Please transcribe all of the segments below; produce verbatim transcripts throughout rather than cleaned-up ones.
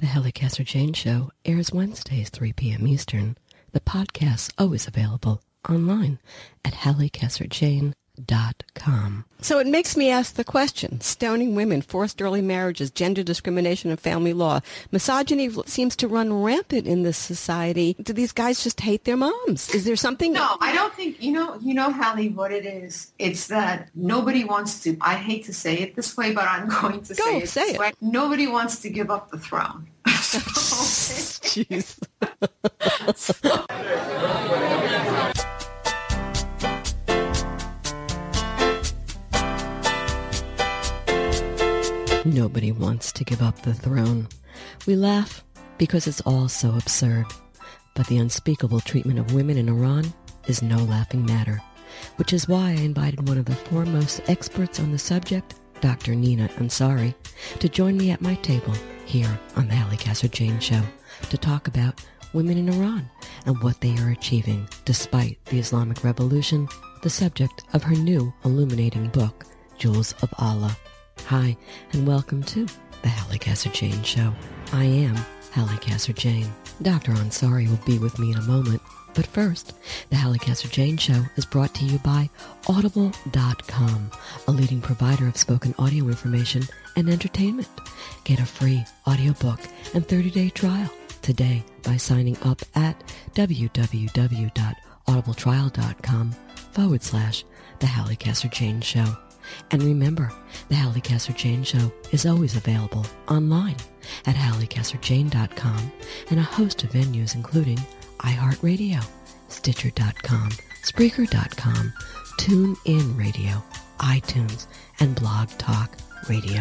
The Hallie Casser-Jayne Show airs Wednesdays, three p.m. Eastern. The podcast's always available online at hallie casser jayne dot com. So it makes me ask the question, stoning women, forced early marriages, gender discrimination, and family law. Misogyny seems to run rampant in this society. Do these guys just hate their moms? Is there something? No, I don't think, you know, you know, Hallie, what it is. It's that nobody wants to, I hate to say it this way, but I'm going to Go, say it say this it. way. Nobody wants to give up the throne. Jeez. Nobody wants to give up the throne. We laugh because it's all so absurd. But the unspeakable treatment of women in Iran is no laughing matter, which is why I invited one of the foremost experts on the subject, Doctor Nina Ansari, to join me at my table here on the Hallie Casser-Jayne Show to talk about women in Iran and what they are achieving despite the Islamic Revolution, the subject of her new illuminating book, Jewels of Allah. Hi, and welcome to the Hallie Casser-Jayne Show. I am Hallie Casser-Jayne. Doctor Ansari will be with me in a moment, but first, the Hallie Casser-Jayne Show is brought to you by Audible dot com, a leading provider of spoken audio information and entertainment. Get a free audiobook and thirty-day trial today by signing up at www.audibletrial.com forward slash the Hallie Casser-Jayne Show. And remember, the Hallie Casser-Jayne Show is always available online at hallie casser jayne dot com and a host of venues including iHeartRadio, Stitcher dot com, Spreaker dot com, TuneIn Radio, iTunes, and Blog Talk Radio.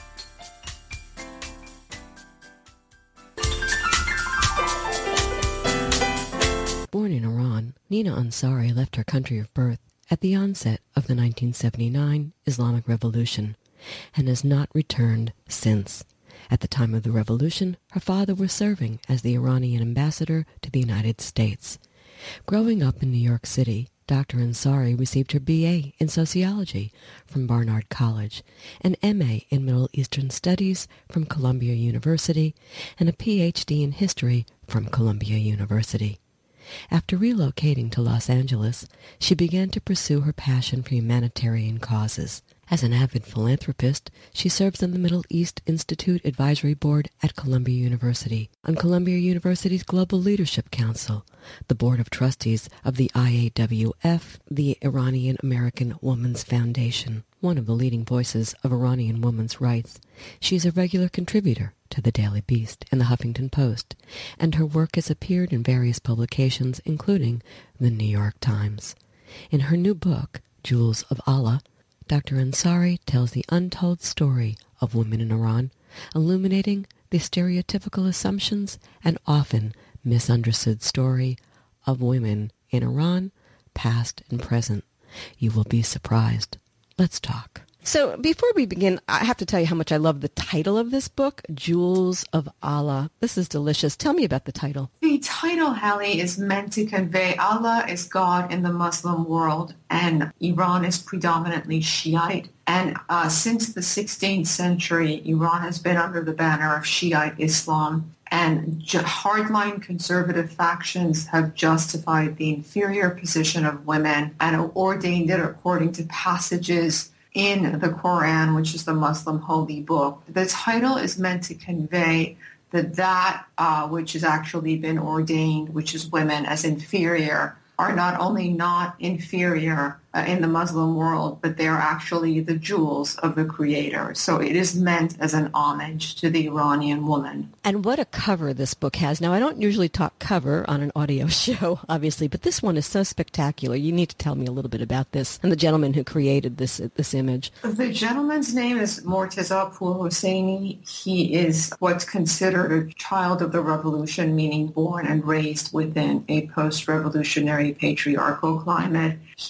Born in Iran, Nina Ansari left her country of birth at the onset of the nineteen seventy-nine Islamic Revolution and has not returned since. At the time of the revolution, her father was serving as the Iranian ambassador to the United States. Growing up in New York City, Doctor Ansari received her B A in sociology from Barnard College, an M A in Middle Eastern Studies from Columbia University, and a P H D in history from Columbia University. After relocating to Los Angeles, she began to pursue her passion for humanitarian causes. As an avid philanthropist, she serves on the Middle East Institute Advisory Board at Columbia University, on Columbia University's Global Leadership Council, the Board of Trustees of the I A W F, the Iranian American Women's Foundation, one of the leading voices of Iranian women's rights. She is a regular contributor to the Daily Beast and the Huffington Post, and her work has appeared in various publications, including the New York Times. In her new book, Jewels of Allah, Doctor Ansari tells the untold story of women in Iran, illuminating the stereotypical assumptions and often misunderstood story of women in Iran, past and present. You will be surprised. Let's talk. So before we begin, I have to tell you how much I love the title of this book, Jewels of Allah. This is delicious. Tell me about the title. The title, Hallie, is meant to convey Allah is God in the Muslim world, and Iran is predominantly Shiite. And uh, since the sixteenth century, Iran has been under the banner of Shiite Islam, and ju- hardline conservative factions have justified the inferior position of women and ordained it according to passages in the Quran, which is the Muslim holy book. The title is meant to convey that that uh, which has actually been ordained, which is women, as inferior, are not only not inferior uh, in the Muslim world, but they are actually the jewels of the Creator. So it is meant as an homage to the Iranian woman. And what a cover this book has. Now, I don't usually talk cover on an audio show, obviously, but this one is so spectacular. You need to tell me a little bit about this and the gentleman who created this this image. The gentleman's name is Morteza Pool-Hosseini. He is what's considered a child of the revolution, meaning born and raised within a post-revolutionary patriarchal climate. He is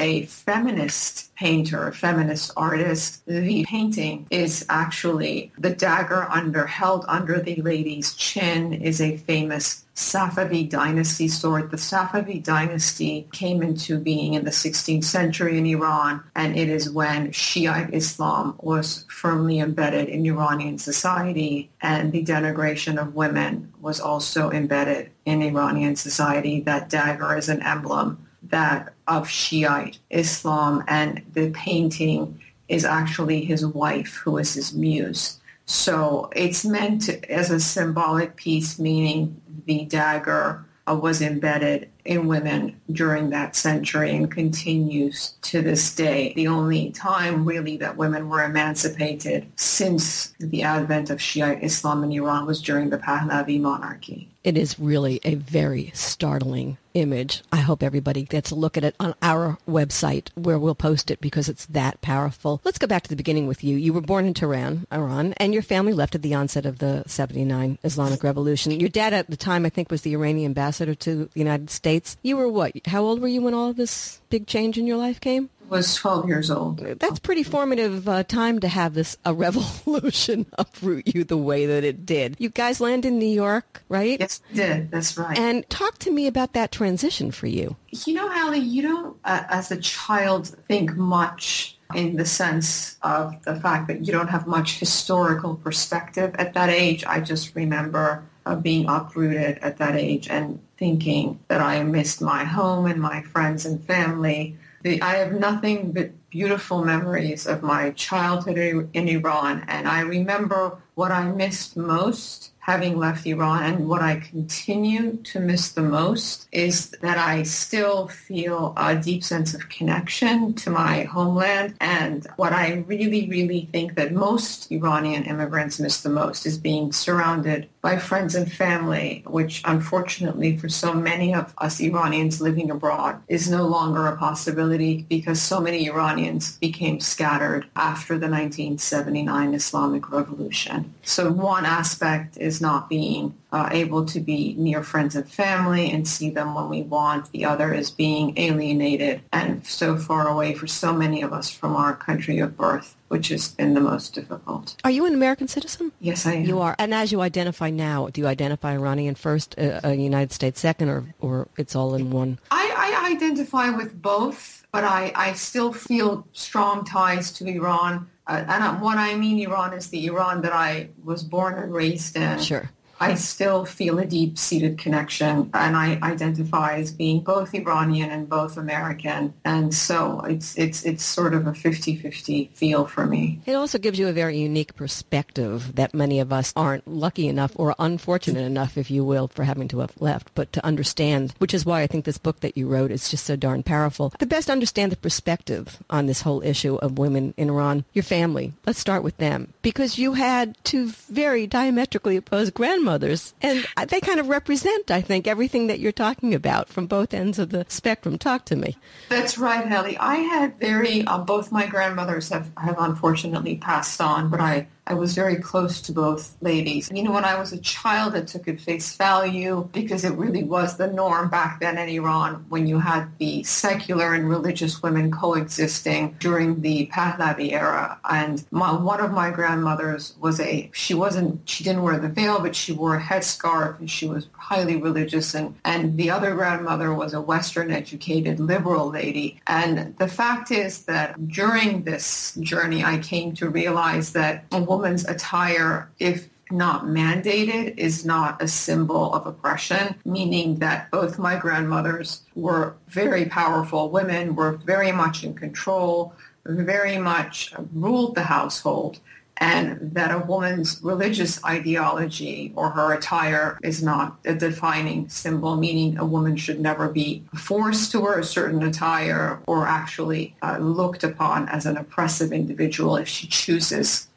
a feminist painter, a feminist artist. The painting is actually the dagger under held under the lady's chin is a famous Safavid dynasty sword. The Safavid dynasty came into being in the sixteenth century in Iran, and it is when Shiite Islam was firmly embedded in Iranian society, and the denigration of women was also embedded in Iranian society. That dagger is an emblem that of Shiite Islam, and the painting is actually his wife, who is his muse. So it's meant to, as a symbolic piece, meaning the dagger uh, was embedded in women during that century and continues to this day. The only time really that women were emancipated since the advent of Shiite Islam in Iran was during the Pahlavi monarchy. It is really a very startling image. I hope everybody gets a look at it on our website where we'll post it because it's that powerful. Let's go back to the beginning with you. You were born in Tehran, Iran, and your family left at the onset of the seventy-nine Islamic Revolution. Your dad at the time, I think, was the Iranian ambassador to the United States. You were what? How old were you when all of this big change in your life came? Was twelve years old. That's pretty formative uh, time to have this a revolution uproot you the way that it did. You guys land in New York, right? Yes, we did. That's right. And talk to me about that transition for you. You know, Hallie, you don't, uh, as a child, think much in the sense of the fact that you don't have much historical perspective at that age. I just remember uh, being uprooted at that age and thinking that I missed my home and my friends and family. The, I have nothing but beautiful memories of my childhood in Iran, and I remember what I missed most having left Iran, and what I continue to miss the most is that I still feel a deep sense of connection to my homeland. And what I really, really think that most Iranian immigrants miss the most is being surrounded by friends and family, which unfortunately for so many of us Iranians living abroad is no longer a possibility because so many Iranians became scattered after the nineteen seventy-nine Islamic Revolution. So one aspect is not being uh, able to be near friends and family and see them when we want. The other is being alienated and so far away for so many of us from our country of birth, which has been the most difficult. Are you an American citizen? Yes, I am. You are. And as you identify now, do you identify Iranian first, uh, uh, United States second, or, or it's all in one? I, I identify with both, but I, I still feel strong ties to Iran. Uh, and what I mean Iran is the Iran that I was born and raised in. Sure. I still feel a deep-seated connection, and I identify as being both Iranian and both American. And so it's it's it's sort of a fifty-fifty feel for me. It also gives you a very unique perspective that many of us aren't lucky enough or unfortunate enough, if you will, for having to have left, but to understand, which is why I think this book that you wrote is just so darn powerful. To best understand the perspective on this whole issue of women in Iran, your family, let's start with them, because you had two very diametrically opposed grandmothers. And they kind of represent, I think, everything that you're talking about from both ends of the spectrum. Talk to me. That's right, Hallie. I had very, uh, both my grandmothers have, have unfortunately passed on, but I, I was very close to both ladies. You know, when I was a child, I took it face value because it really was the norm back then in Iran when you had the secular and religious women coexisting during the Pahlavi era. And my, one of my grandmothers was a, she wasn't, she didn't wear the veil, but she wore a headscarf and she was highly religious. And, and the other grandmother was a Western educated liberal lady. And the fact is that during this journey, I came to realize that a woman's attire, if not mandated, is not a symbol of oppression, meaning that both my grandmothers were very powerful women, were very much in control, very much ruled the household, and that a woman's religious ideology or her attire is not a defining symbol, meaning a woman should never be forced to wear a certain attire or actually uh, looked upon as an oppressive individual if she chooses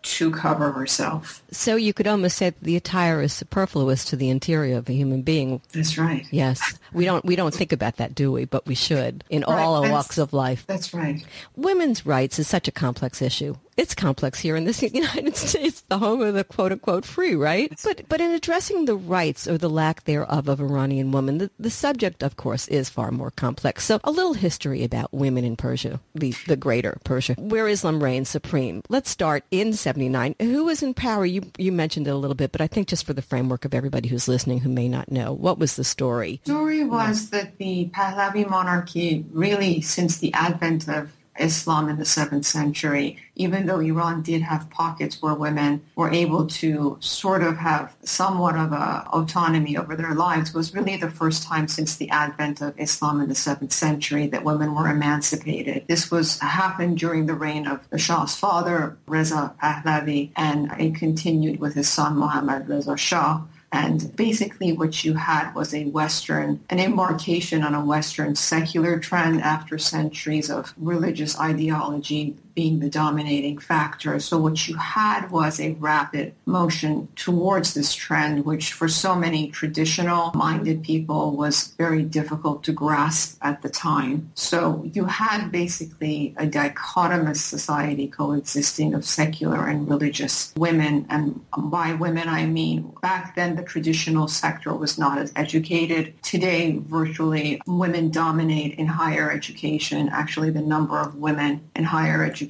to cover herself. So you could almost say that the attire is superfluous to the interior of a human being. That's right. Yes. We don't we don't think about that, do we? But we should in Right. all That's- walks of life. That's right. Women's rights is such a complex issue. It's complex here in this United States, the home of the quote-unquote free, right? But but in addressing the rights or the lack thereof of Iranian women, the, the subject, of course, is far more complex. So a little history about women in Persia, the, the greater Persia, where Islam reigns supreme. Let's start in seventy-nine. Who was in power? You, you mentioned it a little bit, but I think just for the framework of everybody who's listening who may not know, what was the story? The story was that the Pahlavi monarchy, really since the advent of Islam in the seventh century, even though Iran did have pockets where women were able to sort of have somewhat of a autonomy over their lives, was really the first time since the advent of Islam in the seventh century that women were emancipated. This was happened during the reign of the Shah's father, Reza Pahlavi, and it continued with his son, Mohammad Reza Shah. And basically what you had was a Western, an embarkation on a Western secular trend after centuries of religious ideology being the dominating factor. So what you had was a rapid motion towards this trend, which for so many traditional-minded people was very difficult to grasp at the time. So you had basically a dichotomous society coexisting of secular and religious women. And by women, I mean back then the traditional sector was not as educated. Today, virtually women dominate in higher education. Actually, the number of women in higher education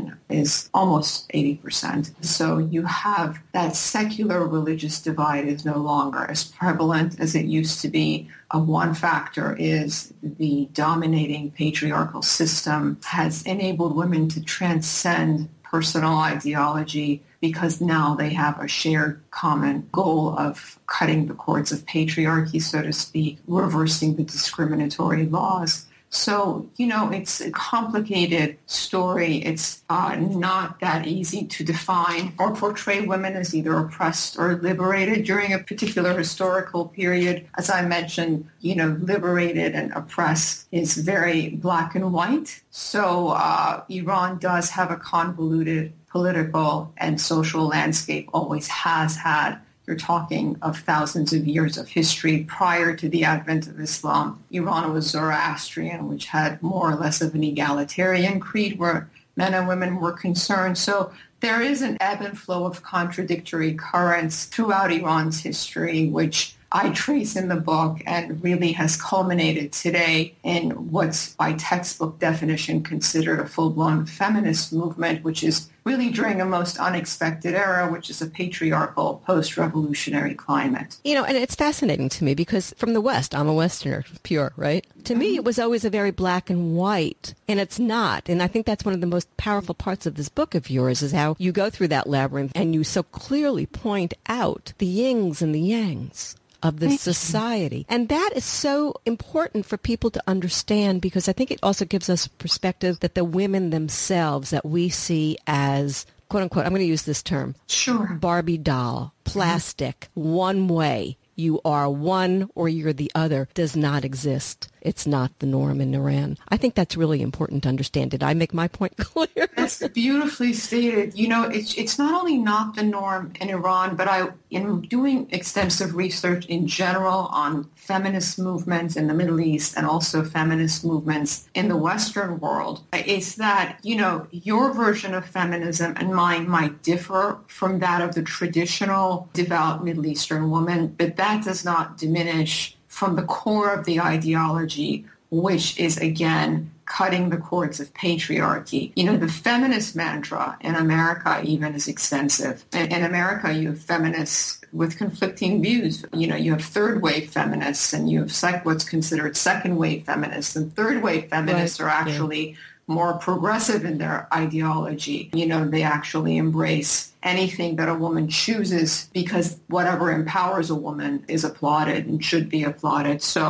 is almost eighty percent. So you have that secular religious divide is no longer as prevalent as it used to be. Uh, one factor is the dominating patriarchal system has enabled women to transcend personal ideology because now they have a shared common goal of cutting the cords of patriarchy, so to speak, reversing the discriminatory laws. So, you know, it's a complicated story. It's uh, not that easy to define or portray women as either oppressed or liberated during a particular historical period. As I mentioned, you know, liberated and oppressed is very black and white. So uh, Iran does have a convoluted political and social landscape, always has had. You're talking of thousands of years of history prior to the advent of Islam. Iran was Zoroastrian, which had more or less of an egalitarian creed where men and women were concerned. So there is an ebb and flow of contradictory currents throughout Iran's history, which I trace in the book and really has culminated today in what's by textbook definition considered a full-blown feminist movement, which is really during a most unexpected era, which is a patriarchal post-revolutionary climate. You know, and it's fascinating to me because from the West, I'm a Westerner, pure, right? To me, it was always a very black and white, and it's not. And I think that's one of the most powerful parts of this book of yours is how you go through that labyrinth and you so clearly point out the yings and the yangs of the society. And that is so important for people to understand because I think it also gives us perspective that the women themselves that we see as, quote unquote, I'm going to use this term, Sure. Barbie doll, plastic, one way. You are one or you're the other does not exist. It's not the norm in Iran. I think that's really important to understand. Did I make my point clear? That's beautifully stated. You know, it's it's not only not the norm in Iran, but I, in doing extensive research in general on feminist movements in the Middle East and also feminist movements in the Western world, is that, you know, your version of feminism and mine might differ from that of the traditional devout Middle Eastern woman, but that does not diminish from the core of the ideology, which is, again, cutting the cords of patriarchy. You know, the feminist mantra in America even is extensive. In, in America, you have feminists with conflicting views. You know, you have third-wave feminists and you have sec- what's considered second-wave feminists. And third-wave feminists right. are actually yeah. more progressive in their ideology. You know, they actually embrace anything that a woman chooses because whatever empowers a woman is applauded and should be applauded. So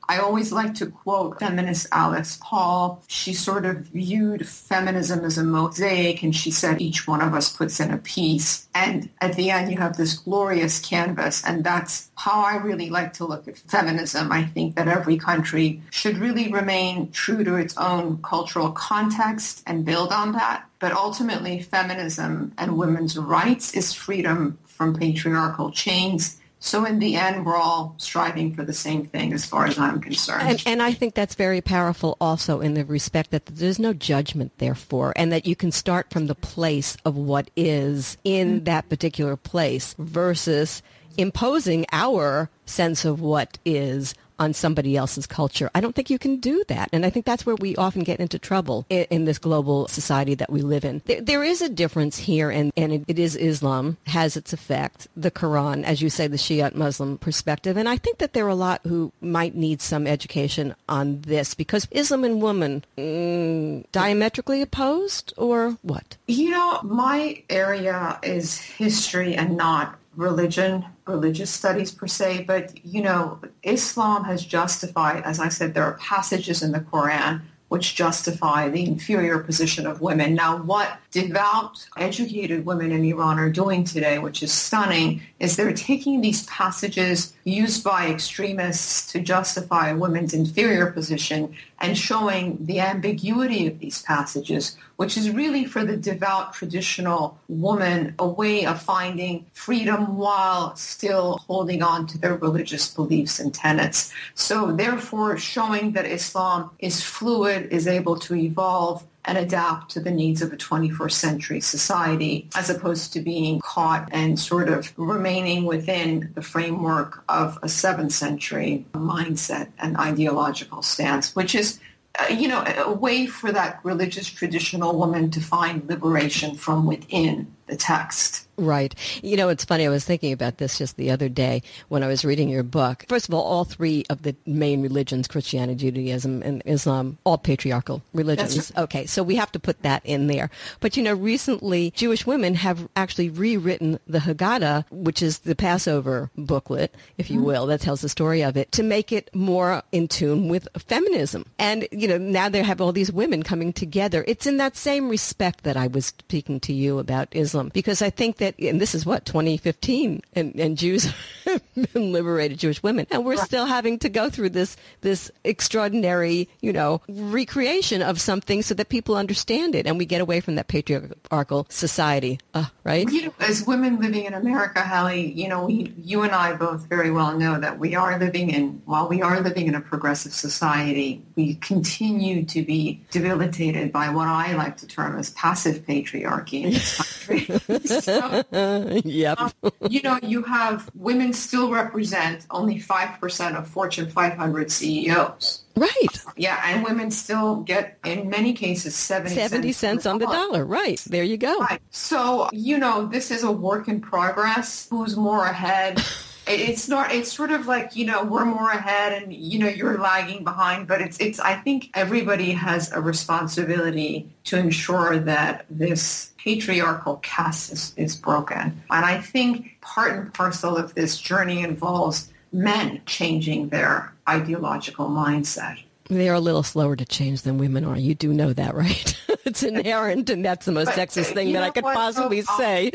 I always like to quote feminist Alice Paul. She sort of viewed feminism as a mosaic, and she said each one of us puts in a piece. And at the end, you have this glorious canvas, and that's how I really like to look at feminism. I think that every country should really remain true to its own cultural context and build on that. But ultimately, feminism and women's rights is freedom from patriarchal chains. So in the end, we're all striving for the same thing as far as I'm concerned. And, and I think that's very powerful also in the respect that there's no judgment, therefore, and that you can start from the place of what is in that particular place versus imposing our sense of what is on somebody else's culture. I don't think you can do that. And I think that's where we often get into trouble in, in this global society that we live in. There, there is a difference here, and, and it, it is Islam, has its effect, the Quran, as you say, the Shiite Muslim perspective. And I think that there are a lot who might need some education on this, because Islam and woman, mm, diametrically opposed, or what? You know, my area is history and not religion, religious studies per se, but, you know, Islam has justified, as I said, there are passages in the Quran which justify the inferior position of women. Now, what devout, educated women in Iran are doing today, which is stunning, is they're taking these passages used by extremists to justify women's inferior position and showing the ambiguity of these passages, which is really for the devout traditional woman a way of finding freedom while still holding on to their religious beliefs and tenets. So therefore, showing that Islam is fluid, is able to evolve and adapt to the needs of a twenty-first century society, as opposed to being caught and sort of remaining within the framework of a seventh century mindset and ideological stance, which is, uh, you know, a way for that religious traditional woman to find liberation from within the text. Right. You know, it's funny. I was thinking about this just the other day when I was reading your book. First of all, all three of the main religions, Christianity, Judaism, and Islam, all patriarchal religions. That's right. Okay, so we have to put that in there. But, you know, recently Jewish women have actually rewritten the Haggadah, which is the Passover booklet, if you mm-hmm. will, that tells the story of it, to make it more in tune with feminism. And, you know, now they have all these women coming together. It's in that same respect that I was speaking to you about Islam, because I think that, and this is what, twenty fifteen, and, and Jews have been liberated, Jewish women, and we're right. still having to go through this this extraordinary, you know, recreation of something so that people understand it, and we get away from that patriarchal society, uh, right? You know, as women living in America, Hallie, you know, we, you and I both very well know that we are living in, while we are living in a progressive society, we continue to be debilitated by what I like to term as passive patriarchy in this country. So, yep. um, you know, you have women still represent only five percent of Fortune five hundred C E Os. Right. Yeah, and women still get, in many cases, seventy, seventy cents, cents on the dollar. Right. There you go. Right. So, you know, this is a work in progress. Who's more ahead? It's not, it's sort of like, you know, we're more ahead and, you know, you're lagging behind. But it's, it's, I think everybody has a responsibility to ensure that this patriarchal caste is, is broken. And I think part and parcel of this journey involves men changing their ideological mindset. They're a little slower to change than women are. You do know that, right? It's inherent, and that's the most but, sexist thing that I could what? possibly so, say.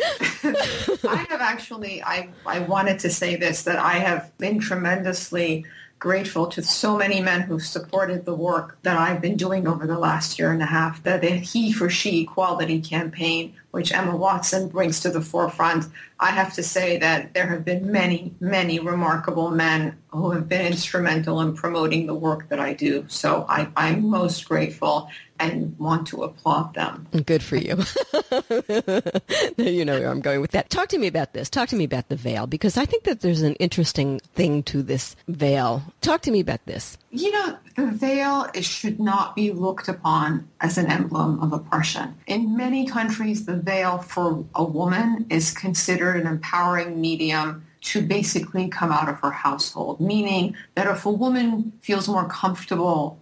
I have actually, I, I wanted to say this, that I have been tremendously grateful to so many men who've supported the work that I've been doing over the last year and a half, that the He for She Equality campaign, which Emma Watson brings to the forefront. I have to say that there have been many, many remarkable men who have been instrumental in promoting the work that I do. So I, I'm most grateful and want to applaud them. Good for you. You know where I'm going with that. Talk to me about this. Talk to me about the veil, because I think that there's an interesting thing to this veil. Talk to me about this. You know, the veil is, should not be looked upon as an emblem of oppression. In many countries, the veil for a woman is considered an empowering medium to basically come out of her household, meaning that if a woman feels more comfortable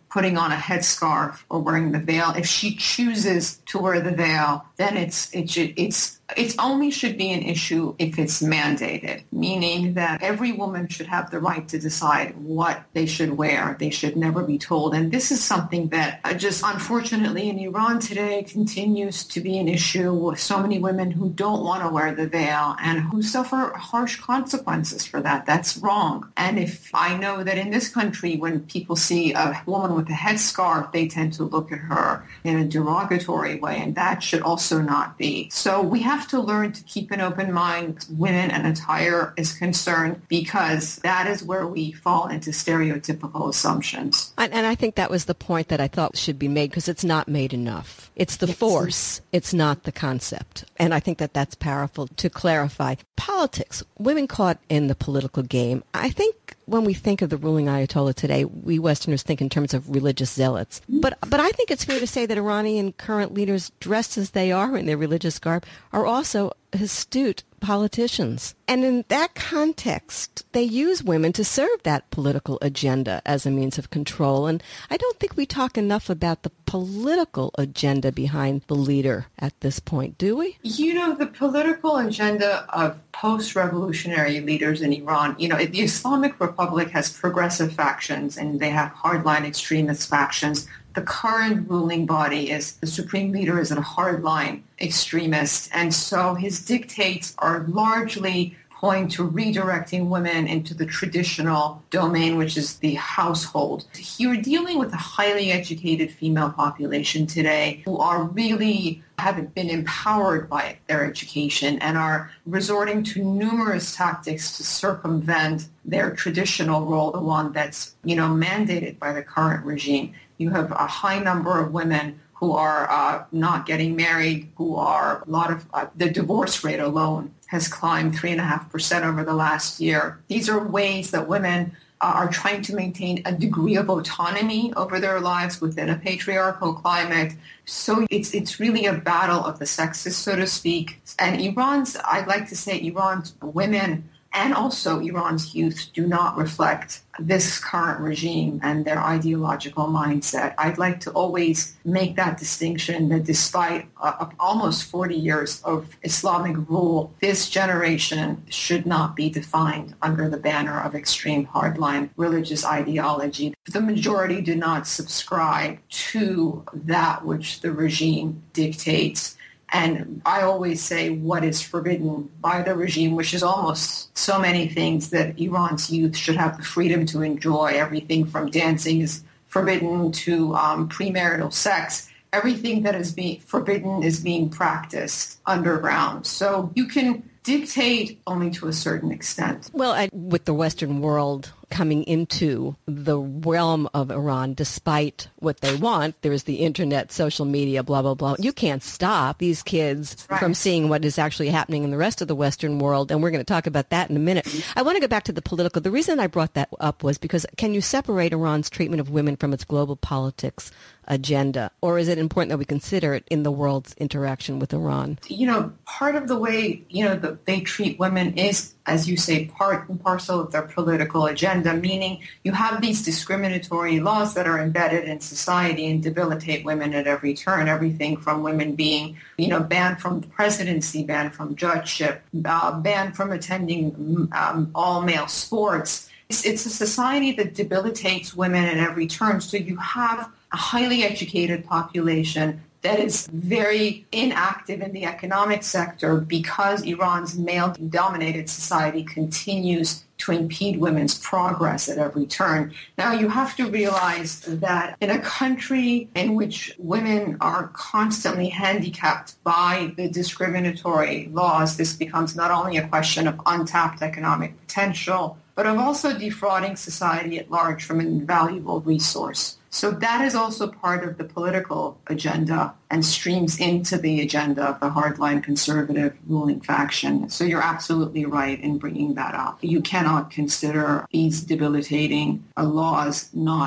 putting on a headscarf or wearing the veil. If she chooses to wear the veil, then it's it should it's it only should be an issue if it's mandated, meaning that every woman should have the right to decide what they should wear. They should never be told. And this is something that uh, just unfortunately in Iran today continues to be an issue with so many women who don't want to wear the veil and who suffer harsh consequences for that. That's wrong. And if I know that in this country, when people see a woman with a headscarf, they tend to look at her in a derogatory way, and that should also not be. So we have to learn to keep an open mind when an attire is concerned, because that is where we fall into stereotypical assumptions. And, and I think that was the point that I thought should be made, because it's not made enough. It's the It's- force. It's not the concept. And I think that that's powerful to clarify. Politics, women caught in the political game. I think when we think of the ruling Ayatollah today, we Westerners think in terms of religious zealots. But but I think it's fair to say that Iranian current leaders, dressed as they are in their religious garb, are also astute politicians. And in that context, they use women to serve that political agenda as a means of control. And I don't think we talk enough about the political agenda behind the leader at this point, do we? You know, the political agenda of post-revolutionary leaders in Iran, you know, the Islamic Republic has progressive factions and they have hardline extremist factions. The current ruling body is, the supreme leader is a hardline extremist. And so his dictates are largely point to redirecting women into the traditional domain, which is the household. You're dealing with a highly educated female population today who are really haven't been empowered by their education and are resorting to numerous tactics to circumvent their traditional role, the one that's, you know, mandated by the current regime. You have a high number of women who are uh, not getting married, who are a lot of, uh, the divorce rate alone has climbed three and a half percent over the last year. These are ways that women uh, are trying to maintain a degree of autonomy over their lives within a patriarchal climate. So it's it's really a battle of the sexes, so to speak. And Iran's, I'd like to say Iran's women and also Iran's youth do not reflect this current regime and their ideological mindset. I'd like to always make that distinction that despite uh, almost forty years of Islamic rule, this generation should not be defined under the banner of extreme hardline religious ideology. The majority do not subscribe to that which the regime dictates. And I always say what is forbidden by the regime, which is almost so many things that Iran's youth should have the freedom to enjoy. Everything from dancing is forbidden to um, premarital sex. Everything that is being forbidden is being practiced underground. So you can dictate only to a certain extent. Well, I, with the Western world coming into the realm of Iran, despite what they want, there's the internet, social media, blah, blah, blah. You can't stop these kids right. from seeing what is actually happening in the rest of the Western world, and we're going to talk about that in a minute. I want to go back to the political. The reason I brought that up was because can you separate Iran's treatment of women from its global politics agenda, or is it important that we consider it in the world's interaction with Iran? You know, part of the way, you know, that they treat women is, as you say, part and parcel of their political agenda, meaning you have these discriminatory laws that are embedded in society and debilitate women at every turn, everything from women being, you know, banned from the presidency, banned from judgeship, uh, banned from attending um, all-male sports. It's, it's a society that debilitates women at every turn. So you have a highly educated population that is very inactive in the economic sector because Iran's male-dominated society continues to impede women's progress at every turn. Now, you have to realize that in a country in which women are constantly handicapped by the discriminatory laws, this becomes not only a question of untapped economic potential, but of also defrauding society at large from an invaluable resource. So that is also part of the political agenda and streams into the agenda of the hardline conservative ruling faction. So you're absolutely right in bringing that up. You cannot consider these debilitating uh, laws not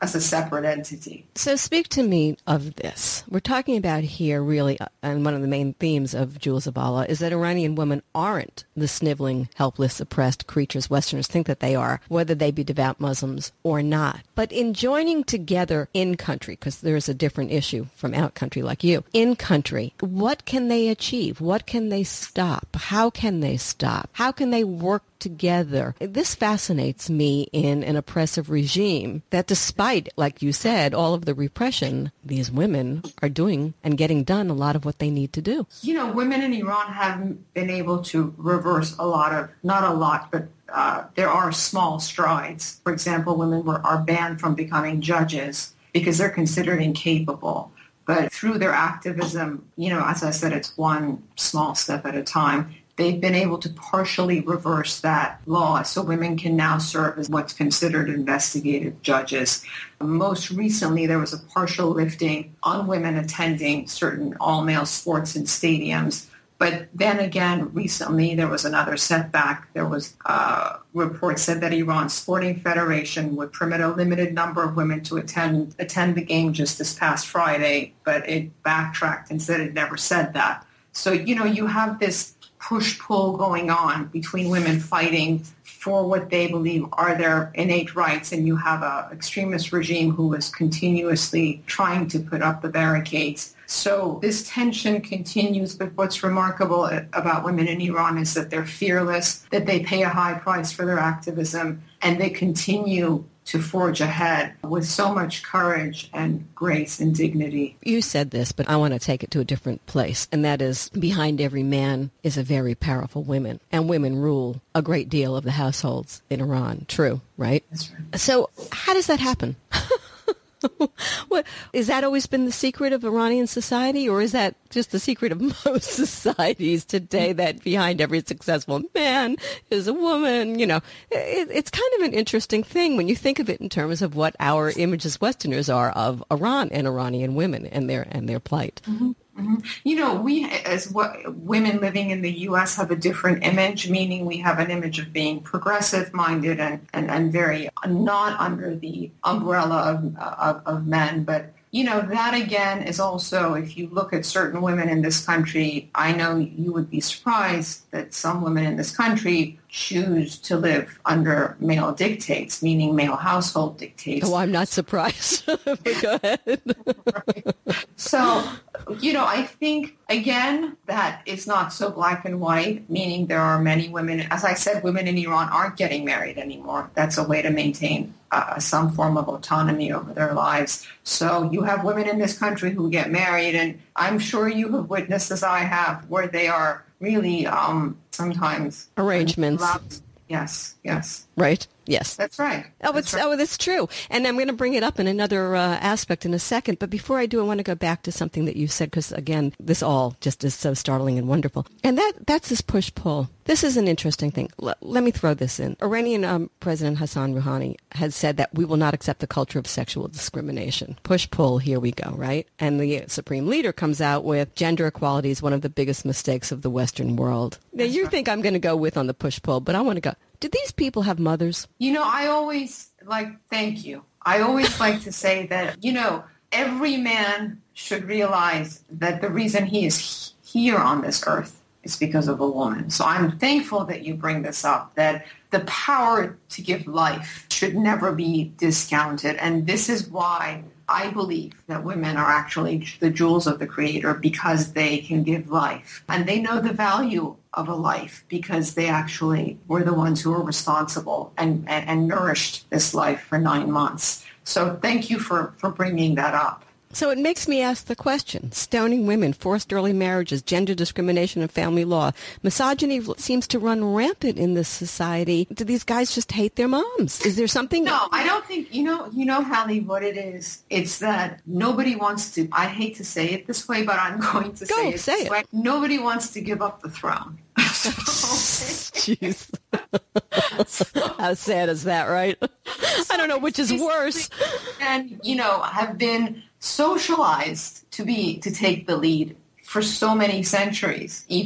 as a separate entity. So speak to me of this. We're talking about here really, uh, and one of the main themes of Jewels of Allah is that Iranian women aren't the sniveling, helpless, oppressed creatures Westerners think that they are, whether they be devout Muslims or not. But in joining together in country, because there's a different issue from out country like you, in country, what can they achieve? What can they stop? How can they stop? How can they work together? This fascinates me in an oppressive regime that despite, like you said, all of the repression, these women are doing and getting done a lot of what they need to do. You know, women in Iran have been able to reverse a lot of, not a lot, but uh, there are small strides. For example, women were, are banned from becoming judges because they're considered incapable. But through their activism, you know, as I said, it's one small step at a time. They've been able to partially reverse that law, so women can now serve as what's considered investigative judges. Most recently, there was a partial lifting on women attending certain all-male sports in stadiums. But then again, recently, there was another setback. There was uh, reports said that Iran's Sporting Federation would permit a limited number of women to attend attend the game just this past Friday, but it backtracked and said it never said that. So, you know, you have this push-pull going on between women fighting for what they believe are their innate rights, and you have an extremist regime who is continuously trying to put up the barricades. So this tension continues, but what's remarkable about women in Iran is that they're fearless, that they pay a high price for their activism, and they continue to forge ahead with so much courage and grace and dignity. You said this, but I want to take it to a different place, and that is behind every man is a very powerful woman, and women rule a great deal of the households in Iran. True, right? That's right. So how does that happen? What, is that always been the secret of Iranian society, or is that just the secret of most societies today, that behind every successful man is a woman? You know, it, it's kind of an interesting thing when you think of it in terms of what our image as Westerners are of Iran and Iranian women and their and their plight. Mm-hmm. Mm-hmm. You know, we as w- women living in the U S have a different image, meaning we have an image of being progressive-minded and, and, and very not under the umbrella of, of, of men. But, you know, that again is also, if you look at certain women in this country, I know you would be surprised that some women in this country choose to live under male dictates, meaning male household dictates. Oh, I'm not surprised. But go ahead. Right. So, you know, I think, again, that it's not so black and white, meaning there are many women, as I said, women in Iran aren't getting married anymore. That's a way to maintain uh, some form of autonomy over their lives. So you have women in this country who get married, and I'm sure you have witnessed, as I have, where they are really um, sometimes arrangements. Allowed. Yes, yes. Right? Yes. That's right. Oh, that's it's right. oh, that's true. And I'm going to bring it up in another uh, aspect in a second. But before I do, I want to go back to something that you said, because, again, this all just is so startling and wonderful. And that that's this push-pull. This is an interesting thing. L- let me throw this in. Iranian um, President Hassan Rouhani has said that we will not accept the culture of sexual discrimination. Push-pull, here we go, right? And the Supreme Leader comes out with gender equality is one of the biggest mistakes of the Western world. Now, you right. think I'm going to go with on the push-pull, but I want to go. Did these people have mothers? You know, I always like, thank you. I always like to say that, you know, every man should realize that the reason he is here on this earth is because of a woman. So I'm thankful that you bring this up, that the power to give life should never be discounted. And this is why I believe that women are actually the jewels of the Creator, because they can give life. And they know the value of a life because they actually were the ones who were responsible and, and, and nourished this life for nine months. So thank you for, for bringing that up. So it makes me ask the question, stoning women, forced early marriages, gender discrimination and family law. Misogyny seems to run rampant in this society. Do these guys just hate their moms? Is there something? No, I don't think, you know, you know, Hallie, what it is. It's that nobody wants to, I hate to say it this way, but I'm going to Go, say it say this it. way. Nobody wants to give up the throne. Jeez. How sad is that, right? I don't know which is worse. And, you know, have been socialized to be to take the lead for so many centuries. Even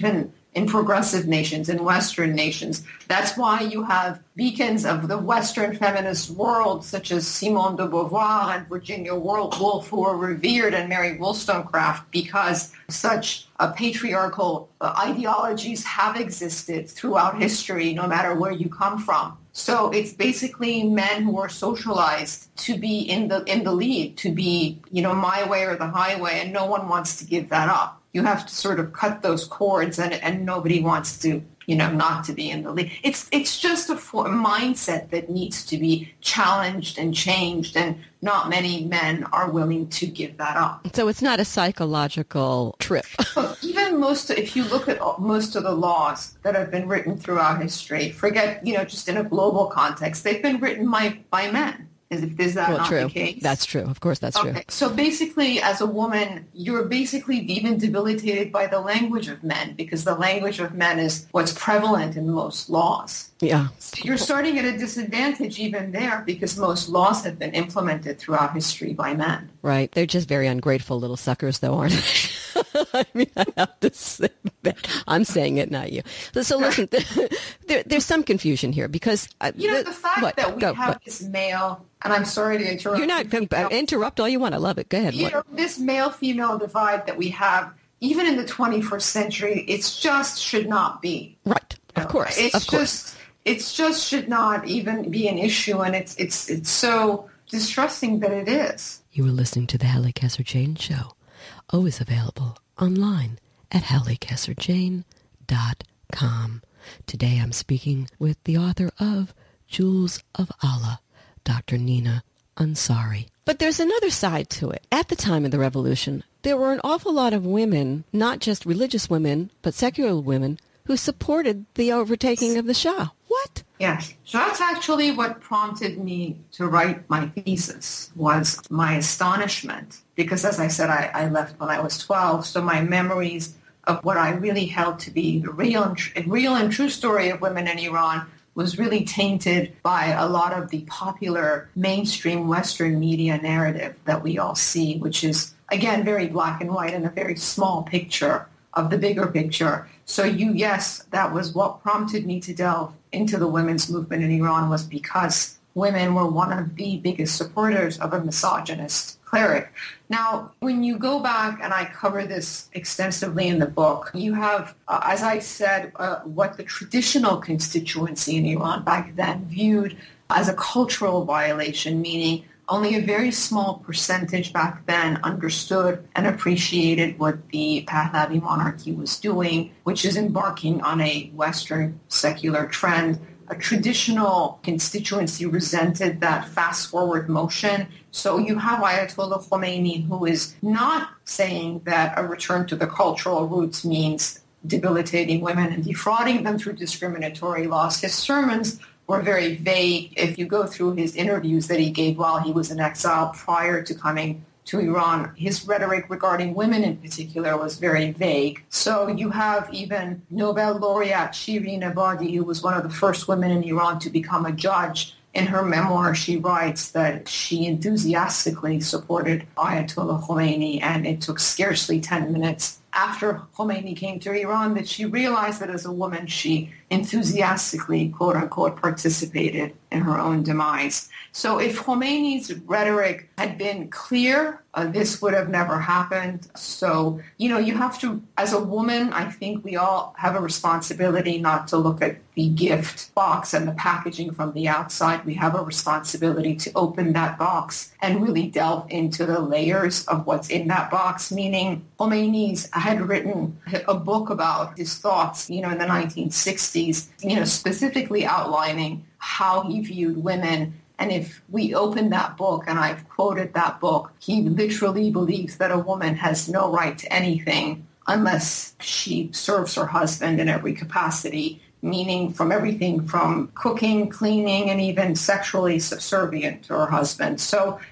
in progressive nations, in Western nations. That's why you have beacons of the Western feminist world, such as Simone de Beauvoir and Virginia Woolf, who are revered, and Mary Wollstonecraft, because such uh, patriarchal uh, ideologies have existed throughout history, no matter where you come from. So it's basically men who are socialized to be in the in the lead, to be, you know, my way or the highway, and no one wants to give that up. You have to sort of cut those cords, and, and nobody wants to, you know, not to be in the lead. It's it's just a for, mindset that needs to be challenged and changed, and not many men are willing to give that up. So it's not a psychological trip. Even most, if you look at most of the laws that have been written throughout history, forget, you know, just in a global context, they've been written by, by men. Is, is that well, not true. the case? That's true. Of course, that's okay. true. So basically, as a woman, you're basically even debilitated by the language of men, because the language of men is what's prevalent in most laws. Yeah. So you're starting at a disadvantage even there, because most laws have been implemented throughout history by men. Right. They're just very ungrateful little suckers, though, aren't they? I mean, I have to say that. I'm saying it, not you. So, so listen, there, there's some confusion here, because... Uh, you know, the fact what? that we Go, have what? this male... And I'm sorry to interrupt. You're not going to interrupt all you want. I love it. Go ahead. You know, this male-female divide that we have, even in the twenty-first century, it's just should not be. Right. Of know, course. It's of just, course. It's just should not even be an issue, and it's it's it's so distressing that it is. You were listening to the Hallie Casser-Jane Show, always available online at hallie casser jane dot com. Today I'm speaking with the author of Jewels of Allah, Doctor Nina Ansari. But there's another side to it. At the time of the revolution, there were an awful lot of women, not just religious women, but secular women, who supported the overtaking of the Shah. What? Yes. So that's actually what prompted me to write my thesis, was my astonishment. Because as I said, I, I left when I was twelve, so my memories of what I really held to be the real and, tr- real and true story of women in Iran was really tainted by a lot of the popular mainstream Western media narrative that we all see, which is, again, very black and white and a very small picture of the bigger picture. So you, yes, that was what prompted me to delve into the women's movement in Iran, was because women were one of the biggest supporters of a misogynist cleric. Now, when you go back, and I cover this extensively in the book, you have, uh, as I said, uh, what the traditional constituency in Iran back then viewed as a cultural violation, meaning only a very small percentage back then understood and appreciated what the Pahlavi monarchy was doing, which is embarking on a Western secular trend. A traditional constituency resented that fast-forward motion. So you have Ayatollah Khomeini, who is not saying that a return to the cultural roots means debilitating women and defrauding them through discriminatory laws. His sermons were very vague. If you go through his interviews that he gave while he was in exile prior to coming to Iran, his rhetoric regarding women in particular was very vague. So you have even Nobel laureate Shirin Ebadi, who was one of the first women in Iran to become a judge. In her memoir, she writes that she enthusiastically supported Ayatollah Khomeini, and it took scarcely ten minutes after Khomeini came to Iran that she realized that as a woman, she enthusiastically, quote unquote, participated in her own demise. So if Khomeini's rhetoric had been clear, uh, this would have never happened. So, you know, you have to, as a woman, I think we all have a responsibility not to look at the gift box and the packaging from the outside. We have a responsibility to open that box and really delve into the layers of what's in that box, meaning Khomeini's had written a book about his thoughts, you know, in the nineteen sixties, you know, specifically outlining how he viewed women. And if we open that book, and I've quoted that book, he literally believes that a woman has no right to anything unless she serves her husband in every capacity, meaning from everything from cooking, cleaning, and even sexually subservient to her husband. So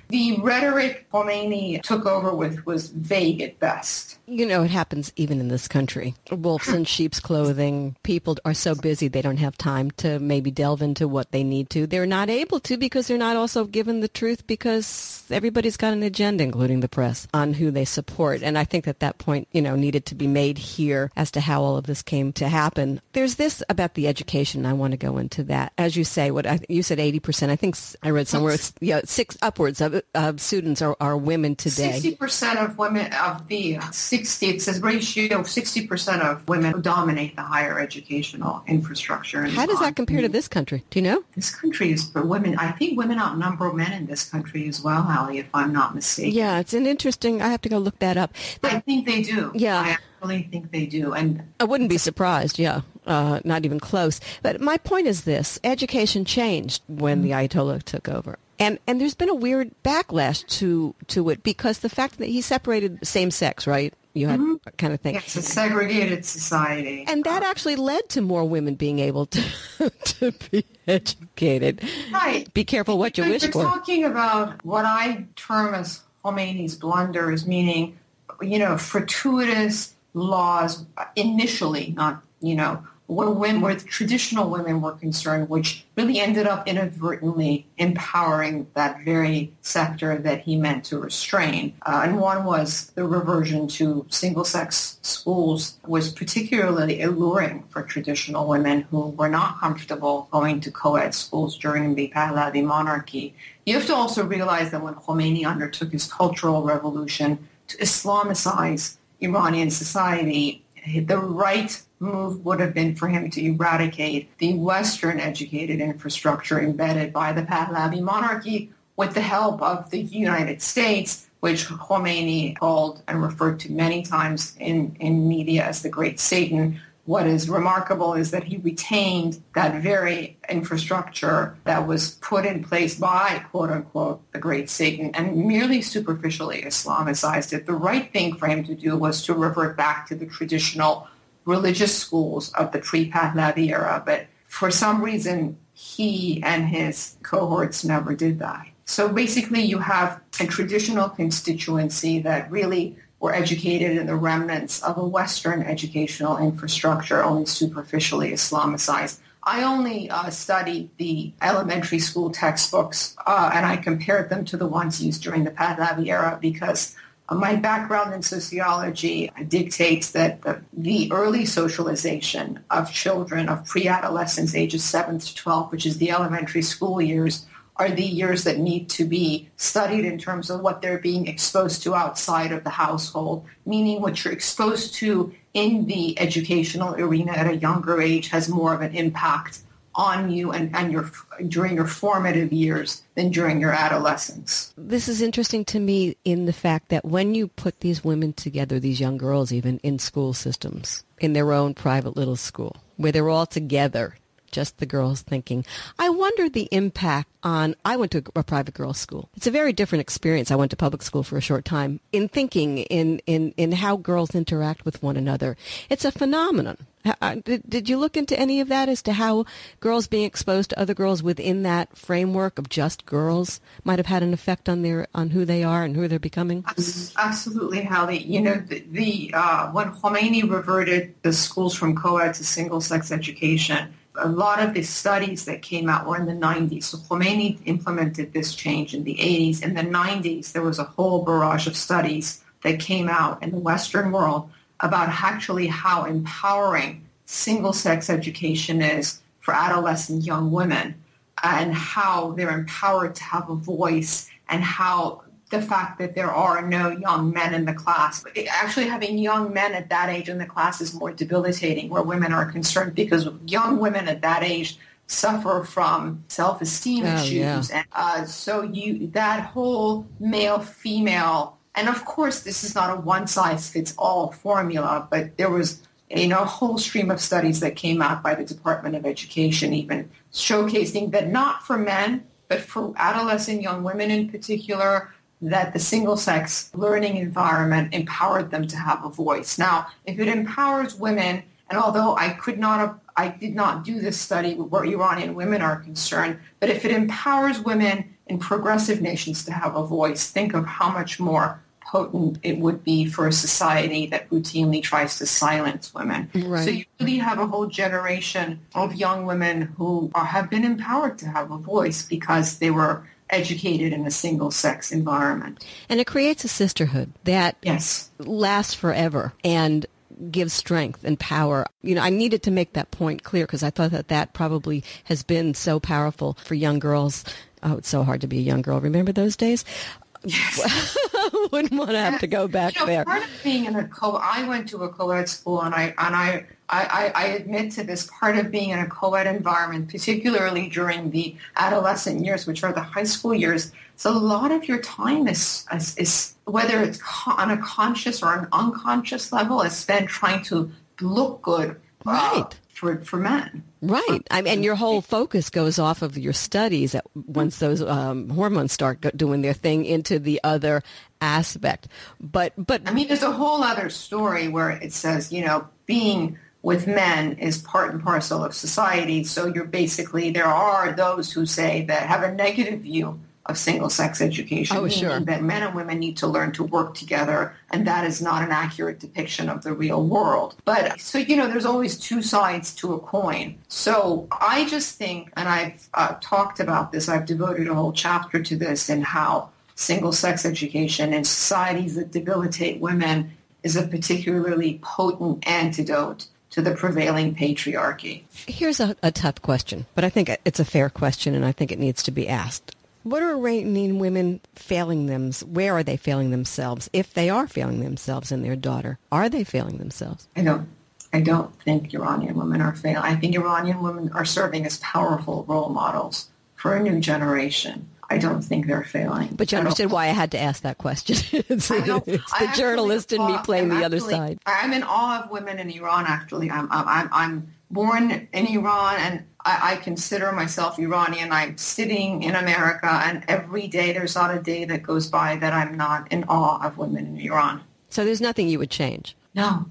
The rhetoric Khomeini took over with was vague at best. You know, it happens even in this country. Wolves in sheep's clothing. People are so busy they don't have time to maybe delve into what they need to. They're not able to because they're not also given the truth because everybody's got an agenda, including the press, on who they support. And I think that that point, you know, needed to be made here as to how all of this came to happen. There's this about the education. I want to go into that. As you say, what I, you said eighty percent. I think I read somewhere it's yeah, six upwards of, of students are, are women today. sixty percent of women of the sixty, it says ratio of sixty percent of women who dominate the higher educational infrastructure. How does that compare to this country? Do you know? This country is for women. I think women outnumber men in this country as well, Hallie, if I'm not mistaken. Yeah, it's an interesting, I have to go look that up. But, I think they do. Yeah. I actually think they do. And I wouldn't be surprised, yeah. Uh, not even close. But my point is this. Education changed when the Ayatollah took over. And and there's been a weird backlash to, to it because the fact that he separated same sex, right? You had mm-hmm. kind of thing. It's a segregated society. And that actually led to more women being able to to be educated. Right. Be careful what you You're wish for. You're talking about what I term as Khomeini's blunders, meaning, you know, fortuitous laws initially, not, you know, where women, where traditional women were concerned, which really ended up inadvertently empowering that very sector that he meant to restrain. Uh, and one was the reversion to single-sex schools was particularly alluring for traditional women who were not comfortable going to co-ed schools during the Pahlavi monarchy. You have to also realize that when Khomeini undertook his cultural revolution to Islamicize Iranian society, the right move would have been for him to eradicate the Western educated infrastructure embedded by the Pahlavi monarchy with the help of the United States, which Khomeini called and referred to many times in, in media as the Great Satan. What is remarkable is that he retained that very infrastructure that was put in place by, quote unquote, the Great Satan and merely superficially Islamicized it. The right thing for him to do was to revert back to the traditional religious schools of the pre-Pahlavi era. But for some reason, he and his cohorts never did that. So basically, you have a traditional constituency that really were educated in the remnants of a Western educational infrastructure, only superficially Islamicized. I only uh, studied the elementary school textbooks, uh, and I compared them to the ones used during the Pahlavi era because uh, my background in sociology dictates that the, the early socialization of children of pre-adolescents ages seven to twelve, which is the elementary school years, are the years that need to be studied in terms of what they're being exposed to outside of the household, meaning what you're exposed to in the educational arena at a younger age has more of an impact on you and, and your during your formative years than during your adolescence. This is interesting to me in the fact that when you put these women together, these young girls even in school systems, in their own private little school, where they're all together, just the girls thinking. I wonder the impact on, I went to a private girls' school. It's a very different experience. I went to public school for a short time. In thinking, in, in, in how girls interact with one another. It's a phenomenon. Did, did you look into any of that as to how girls being exposed to other girls within that framework of just girls might have had an effect on their on who they are and who they're becoming? Absolutely, Hallie. You know, the, the uh, when Khomeini reverted the schools from co-ed to single-sex education, a lot of the studies that came out were in the nineties. So Khomeini implemented this change in the eighties. In the nineties, there was a whole barrage of studies that came out in the Western world about actually how empowering single-sex education is for adolescent young women and how they're empowered to have a voice and how the fact that there are no young men in the class. Actually, having young men at that age in the class is more debilitating where women are concerned because young women at that age suffer from self-esteem oh, issues. Yeah. And uh, so you that whole male-female, and of course, this is not a one-size-fits-all formula, but there was you know, a whole stream of studies that came out by the Department of Education even showcasing that not for men, but for adolescent young women in particular, that the single-sex learning environment empowered them to have a voice. Now, if it empowers women, and although I could not have, I did not do this study where Iranian women are concerned, but if it empowers women in progressive nations to have a voice, think of how much more potent it would be for a society that routinely tries to silence women. Right. So you really have a whole generation of young women who are, have been empowered to have a voice because they were educated in a single-sex environment. And it creates a sisterhood that yes. lasts forever and gives strength and power. You know, I needed to make that point clear because I thought that that probably has been so powerful for young girls. Oh, it's so hard to be a young girl. Remember those days? Yes. Wouldn't want to have to go back you know, there. Part of being in a co I went to a co-ed school, and I and I, I, I admit to this, part of being in a co-ed environment, particularly during the adolescent years, which are the high school years, so a lot of your time is, is, is whether it's on a conscious or an unconscious level, is spent trying to look good uh, right. for, for men. Right. I mean, and your whole focus goes off of your studies at, once those um, hormones start go- doing their thing into the other aspect. But, but I mean, there's a whole other story where it says, you know, being with men is part and parcel of society. So you're basically, there are those who say that have a negative view of single-sex education, oh, meaning sure. that men and women need to learn to work together, and that is not an accurate depiction of the real world. But, so, you know, there's always two sides to a coin. So I just think, and I've uh, talked about this, I've devoted a whole chapter to this, and how single-sex education in societies that debilitate women is a particularly potent antidote to the prevailing patriarchy. Here's a, a tough question, but I think it's a fair question, and I think it needs to be asked. What are Iranian women failing them? Where are they failing themselves? If they are failing themselves in their daughter, are they failing themselves? I don't. I don't think Iranian women are failing. I think Iranian women are serving as powerful role models for a new generation. I don't think they're failing. But you understood why I had to ask that question. it's I know, it's I the journalist in me playing I'm the actually, other side. I'm in awe of women in Iran, actually. I'm, I'm, I'm born in Iran, and I, I consider myself Iranian. I'm sitting in America, and every day there's not a day that goes by that I'm not in awe of women in Iran. So there's nothing you would change? No.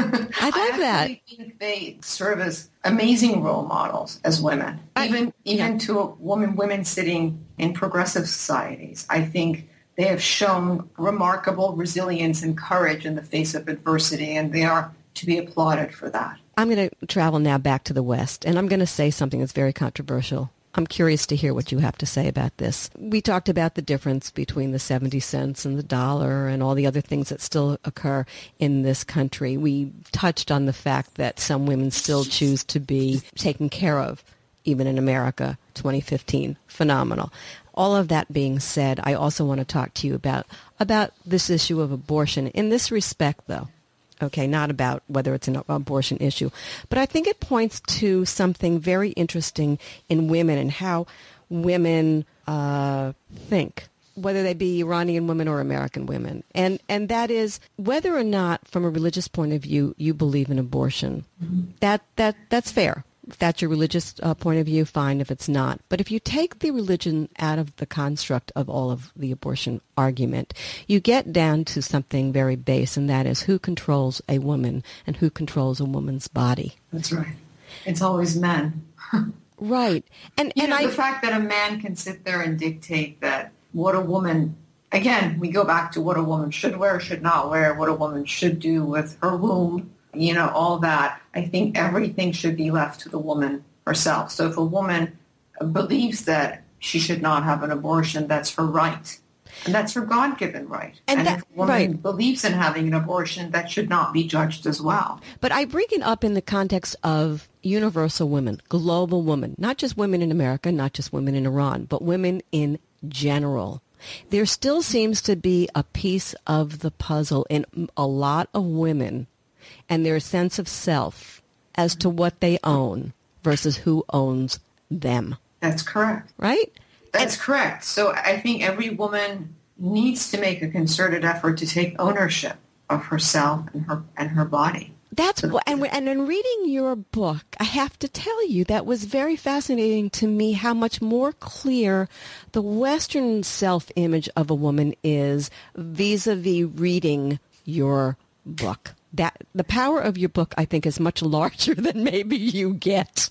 I love I that. I think they serve as amazing role models as women, I, even even yeah. to a woman, women sitting in progressive societies. I think they have shown remarkable resilience and courage in the face of adversity, and they are to be applauded for that. I'm going to travel now back to the West, and I'm going to say something that's very controversial. I'm curious to hear what you have to say about this. We talked about the difference between the seventy cents and the dollar and all the other things that still occur in this country. We touched on the fact that some women still choose to be taken care of, even in America, twenty fifteen. Phenomenal. All of that being said, I also want to talk to you about, about this issue of abortion. In this respect, though, okay, not about whether it's an abortion issue, but I think it points to something very interesting in women and how women uh, think, whether they be Iranian women or American women. And and that is whether or not, from a religious point of view, you believe in abortion. Mm-hmm. That that that's fair. If that's your religious uh, point of view, fine. If it's not. But if you take the religion out of the construct of all of the abortion argument, you get down to something very base, and that is who controls a woman and who controls a woman's body. That's right. It's always men. Right. And you and know, I, the fact that a man can sit there and dictate that what a woman, again, we go back to what a woman should wear, should not wear, what a woman should do with her womb, you know, all that. I think everything should be left to the woman herself. So if a woman believes that she should not have an abortion, that's her right. And that's her God-given right. And, and that, if a woman right. believes in having an abortion, that should not be judged as well. But I bring it up in the context of universal women, global women, not just women in America, not just women in Iran, but women in general. There still seems to be a piece of the puzzle in a lot of women and their sense of self as to what they own versus who owns them. That's correct. Right? That's and, correct. So I think every woman needs to make a concerted effort to take ownership of herself and her and her body. That's what, and and in reading your book, I have to tell you that was very fascinating to me how much more clear the Western self-image of a woman is vis-a-vis reading your book. That the power of your book, I think, is much larger than maybe you get.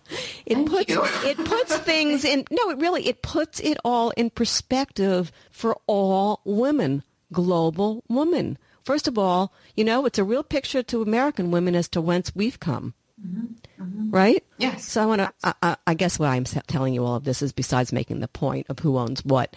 It Thank puts you. it puts things in no, it really it puts it all in perspective for all women, global women. First of all, you know, it's a real picture to American women as to whence we've come. Mm-hmm. Mm-hmm. Right? Yes. So I want to, I, I guess what I'm telling you all of this is besides making the point of who owns what,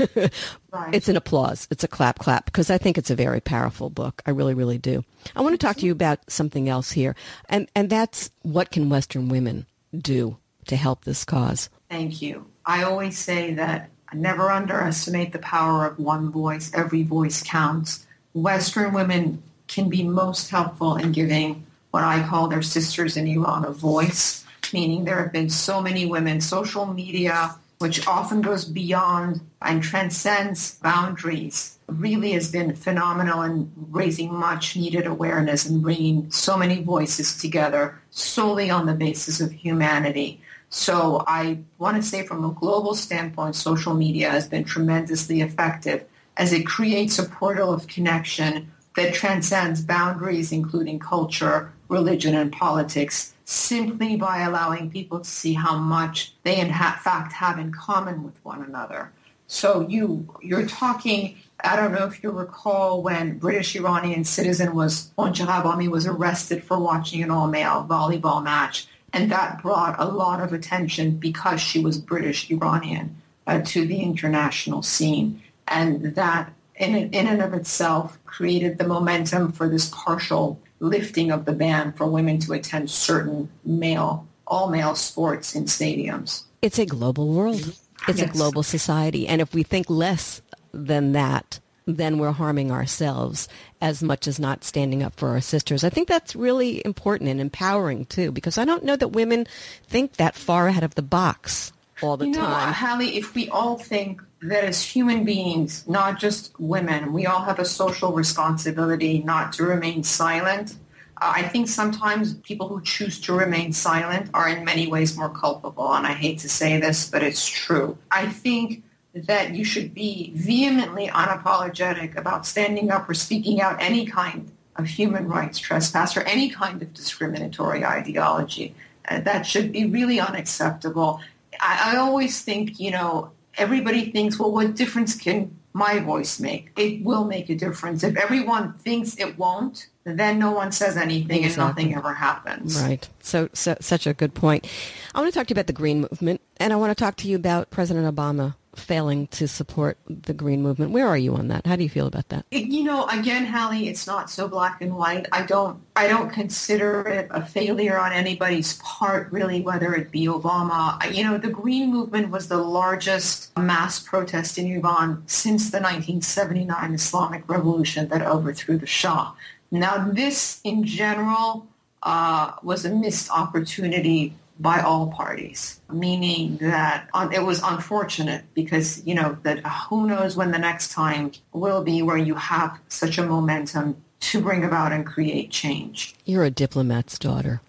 Right. It's an applause. It's a clap, clap, because I think it's a very powerful book. I really, really do. I want to talk to you about something else here, and, and that's what can Western women do to help this cause? Thank you. I always say that never underestimate the power of one voice. Every voice counts. Western women can be most helpful in giving what I call their sisters in Iran a voice, meaning there have been so many women, social media, which often goes beyond and transcends boundaries, really has been phenomenal in raising much needed awareness and bringing so many voices together solely on the basis of humanity. So I want to say from a global standpoint, social media has been tremendously effective as it creates a portal of connection that transcends boundaries, including culture, religion, and politics, simply by allowing people to see how much they in ha- fact have in common with one another. So you, you're talking, I don't know if you recall when British Iranian citizen was, Onja Ghabami was arrested for watching an all-male volleyball match. And that brought a lot of attention because she was British Iranian uh, to the international scene. And that in, in and of itself created the momentum for this partial lifting of the ban for women to attend certain male, all-male sports in stadiums. It's a global world. It's Yes. a global society. And if we think less than that, then we're harming ourselves as much as not standing up for our sisters. I think that's really important and empowering, too, because I don't know that women think that far ahead of the box all the you know, time. Hallie, if we all think that as human beings, not just women, we all have a social responsibility not to remain silent. Uh, I think sometimes people who choose to remain silent are in many ways more culpable, and I hate to say this, but it's true. I think that you should be vehemently unapologetic about standing up or speaking out any kind of human rights trespass or any kind of discriminatory ideology. Uh, that should be really unacceptable. I, I always think, you know, everybody thinks, well, what difference can my voice make? It will make a difference. If everyone thinks it won't, then no one says anything Exactly. and nothing ever happens. Right. So, so, such a good point. I want to talk to you about the Green Movement, and I want to talk to you about President Obama failing to support the Green Movement. Where are you on that? How do you feel about that? It, you know, again, Hallie, it's not so black and white. I don't, I don't consider it a failure on anybody's part, really, whether it be Obama. You know, the Green Movement was the largest mass protest in Iran since the nineteen seventy-nine Islamic Revolution that overthrew the Shah. Now, this, in general, uh, was a missed opportunity by all parties, meaning that um, it was unfortunate because, you know, that who knows when the next time will be where you have such a momentum to bring about and create change. You're a diplomat's daughter.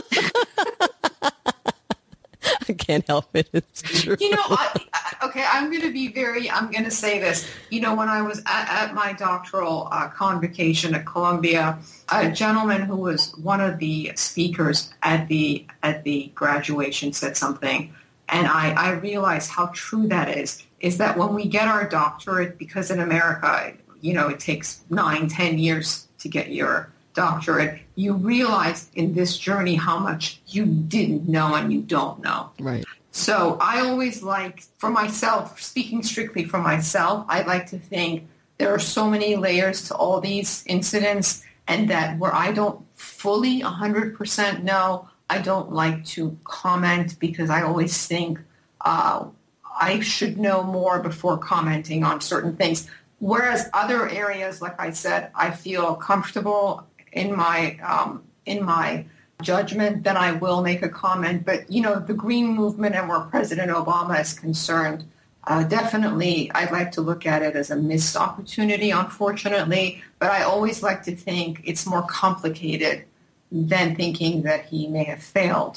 I can't help it. It's true. You know, I, I, okay, I'm going to be very, I'm going to say this. You know, when I was at, at my doctoral uh, convocation at Columbia, a gentleman who was one of the speakers at the at the graduation said something, and I, I realized how true that is, is that when we get our doctorate, because in America, you know, it takes nine, ten years to get your doctorate, you realize in this journey how much you didn't know and you don't know. Right. So I always like, for myself, speaking strictly for myself, I like to think there are so many layers to all these incidents, and that where I don't fully one hundred percent know, I don't like to comment because I always think uh, I should know more before commenting on certain things. Whereas other areas, like I said, I feel comfortable in my um, in my judgment, then I will make a comment. But, you know, the Green Movement and where President Obama is concerned, uh, definitely I'd like to look at it as a missed opportunity, unfortunately. But I always like to think it's more complicated than thinking that he may have failed.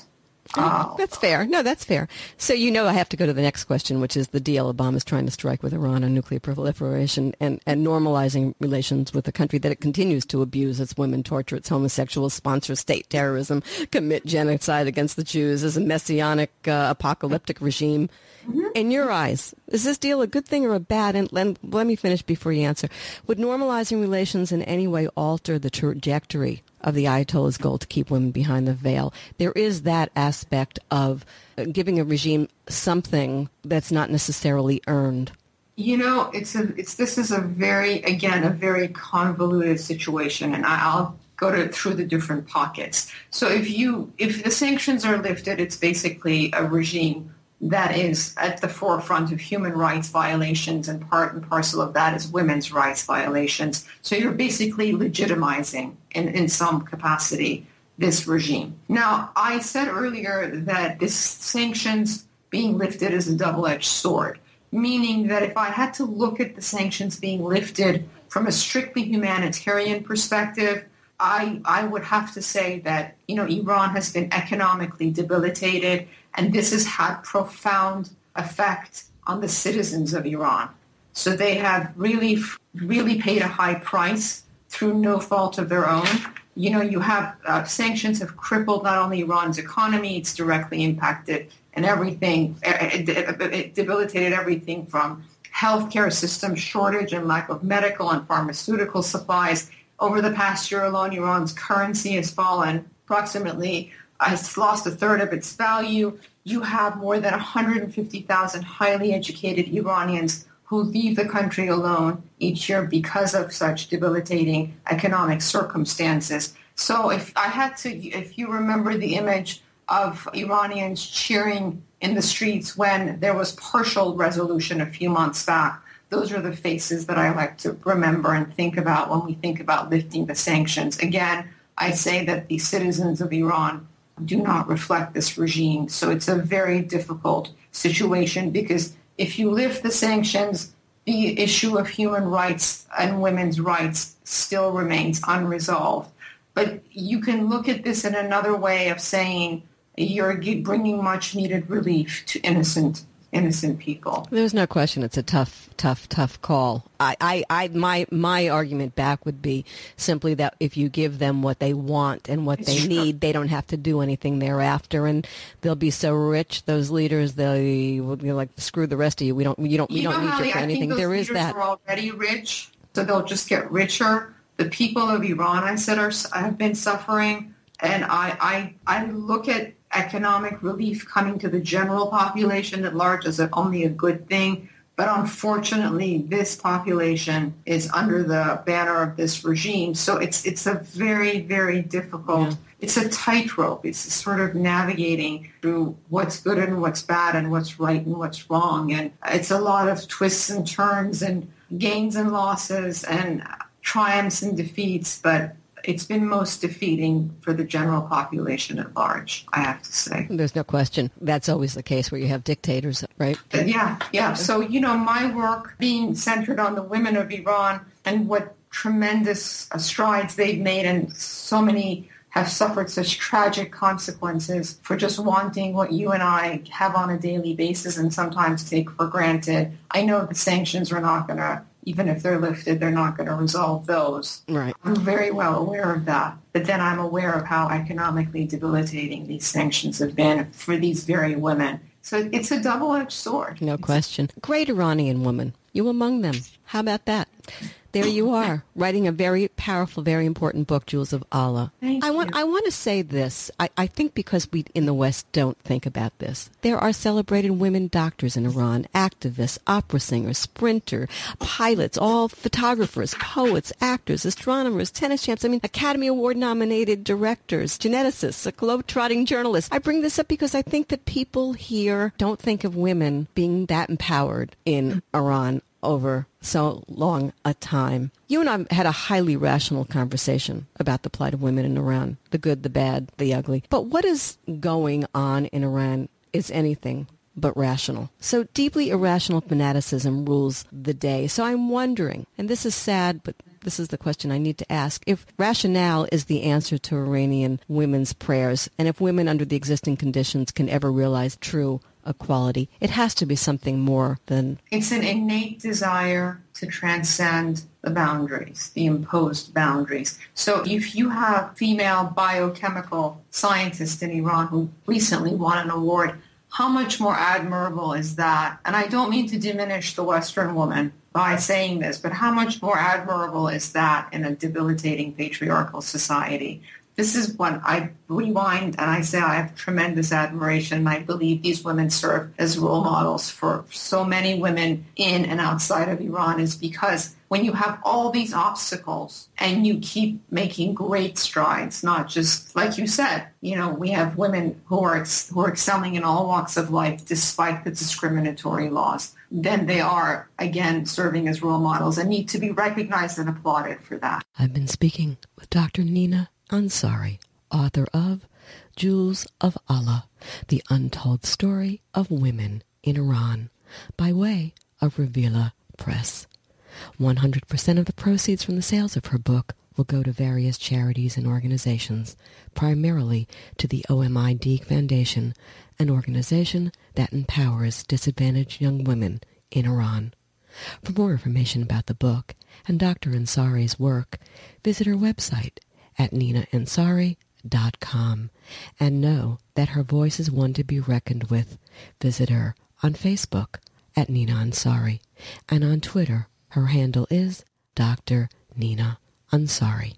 Uh, That's fair. No, that's fair. So you know I have to go to the next question, which is the deal Obama's trying to strike with Iran on nuclear proliferation and, and normalizing relations with a country that it continues to abuse its women, torture its homosexuals, sponsor state terrorism, commit genocide against the Jews as a messianic uh, apocalyptic regime. Mm-hmm. In your eyes, is this deal a good thing or a bad? And let, let me finish before you answer. Would normalizing relations in any way alter the trajectory of the Ayatollah's goal to keep women behind the veil? There is that aspect of giving a regime something that's not necessarily earned. You know, it's a, it's this is a very, again, a very convoluted situation, and I, I'll go to through the different pockets. So if you if the sanctions are lifted, it's basically a regime that is at the forefront of human rights violations, and part and parcel of that is women's rights violations. So you're basically legitimizing, in, in some capacity, this regime. Now, I said earlier that this sanctions being lifted is a double-edged sword, meaning that if I had to look at the sanctions being lifted from a strictly humanitarian perspective, I, I would have to say that, you know, Iran has been economically debilitated, and this has had profound effect on the citizens of Iran. So they have really, really paid a high price through no fault of their own. You know, you have uh, sanctions have crippled not only Iran's economy, it's directly impacted and everything. It, it, it debilitated everything from healthcare system shortage and lack of medical and pharmaceutical supplies. Over the past year alone, Iran's currency has fallen approximately, has lost a third of its value. You have more than one hundred fifty thousand highly educated Iranians who leave the country alone each year because of such debilitating economic circumstances. So if I had to, if you remember the image of Iranians cheering in the streets when there was partial resolution a few months back, those are the faces that I like to remember and think about when we think about lifting the sanctions. Again, I say that the citizens of Iran do not reflect this regime. So it's a very difficult situation, because if you lift the sanctions, the issue of human rights and women's rights still remains unresolved. But you can look at this in another way of saying you're bringing much needed relief to innocent innocent people. There's no question it's a tough, tough, tough call. I, I, I, my, my argument back would be simply that if you give them what they want and what it's they true. need, they don't have to do anything thereafter, and they'll be so rich. Those leaders, they will be like, screw the rest of you. We don't, you don't, we you don't need you for I anything. Think those there is leaders that. Are already rich, so they'll just get richer. The people of Iran, I said, are have been suffering, and I, I, I look at economic relief coming to the general population at large is only a good thing. But unfortunately, this population is under the banner of this regime. So it's it's a very, very difficult, yeah. It's a tightrope. It's sort of navigating through what's good and what's bad and what's right and what's wrong. And it's a lot of twists and turns and gains and losses and triumphs and defeats. But it's been most defeating for the general population at large, I have to say. There's no question. That's always the case where you have dictators, right? Yeah, yeah. So, you know, my work being centered on the women of Iran and what tremendous strides they've made, and so many have suffered such tragic consequences for just wanting what you and I have on a daily basis and sometimes take for granted. I know the sanctions are not going to, even if they're lifted, they're not going to resolve those. Right. I'm very well aware of that. But then I'm aware of how economically debilitating these sanctions have been for these very women. So it's a double-edged sword. No question. Great Iranian woman. You among them. How about that? There you are, writing a very powerful, very important book, Jewels of Allah. Thank I want you. I want to say this. I, I think because we in the West don't think about this. There are celebrated women doctors in Iran, activists, opera singers, sprinter, pilots, all photographers, poets, actors, astronomers, tennis champs. I mean, Academy Award nominated directors, geneticists, a globe-trotting journalist. I bring this up because I think that people here don't think of women being that empowered in Iran over so long a time. You and I had a highly rational conversation about the plight of women in Iran, the good, the bad, the ugly. But what is going on in Iran is anything but rational. So deeply irrational fanaticism rules the day. So I'm wondering, and this is sad, but this is the question I need to ask. If rationale is the answer to Iranian women's prayers, and if women under the existing conditions can ever realize true equality, it has to be something more than... It's an innate desire to transcend the boundaries, the imposed boundaries. So if you have female biochemical scientists in Iran who recently won an award, how much more admirable is that? And I don't mean to diminish the Western woman by saying this, but how much more admirable is that in a debilitating patriarchal society? This is what I rewind and I say I have tremendous admiration. And I believe these women serve as role models for so many women in and outside of Iran, is because when you have all these obstacles and you keep making great strides, not just, like you said, you know, we have women who are ex- who are excelling in all walks of life despite the discriminatory laws, then they are, again, serving as role models and need to be recognized and applauded for that. I've been speaking with Doctor Nina Ansari, author of Jewels of Allah, The Untold Story of Women in Iran, by way of Revila Press. one hundred percent of the proceeds from the sales of her book will go to various charities and organizations, primarily to the O M I D Foundation, an organization that empowers disadvantaged young women in Iran. For more information about the book and Doctor Ansari's work, visit her website at nina ansari dot com, and know that her voice is one to be reckoned with. Visit her on Facebook at Nina Ansari, and on Twitter, her handle is Doctor Nina Ansari.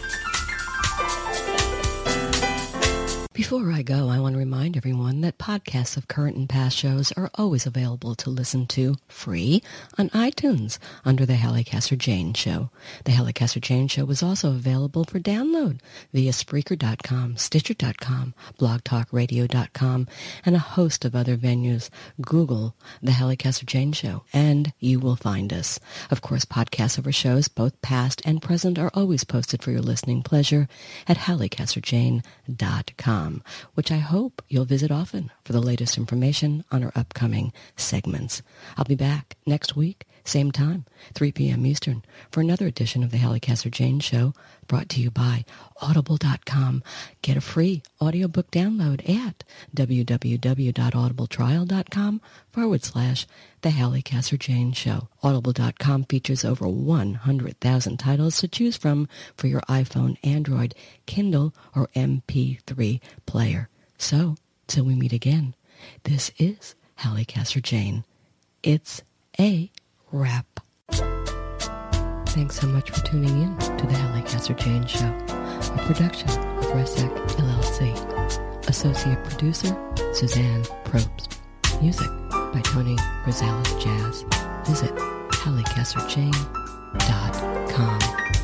Before I go, I want to remind everyone that podcasts of current and past shows are always available to listen to free on iTunes under The Hallie Casser-Jayne Show. The Hallie Casser-Jayne Show is also available for download via Spreaker dot com, Stitcher dot com, blog talk radio dot com, and a host of other venues. Google The Hallie Casser-Jayne Show, and you will find us. Of course, podcasts of our shows, both past and present, are always posted for your listening pleasure at Hallie Casser Jayne dot com. Which I hope you'll visit often for the latest information on our upcoming segments. I'll be back next week, same time, three p.m. Eastern, for another edition of the Hallie Casser-Jayne Show, brought to you by audible dot com. Get a free audiobook download at www.audibletrial.com forward slash the Hallie Casser-Jayne Show. Audible dot com features over one hundred thousand titles to choose from for your iPhone, Android, Kindle, or M P three player. So, till we meet again, this is Hallie Casser-Jayne. It's a wrap. Thanks so much for tuning in to the Hallie Casser-Jayne Show, a production of Resec L L C. Associate producer, Suzanne Probst. Music by Tony Rosales Jazz. Visit Hallie Casser Jayne dot com.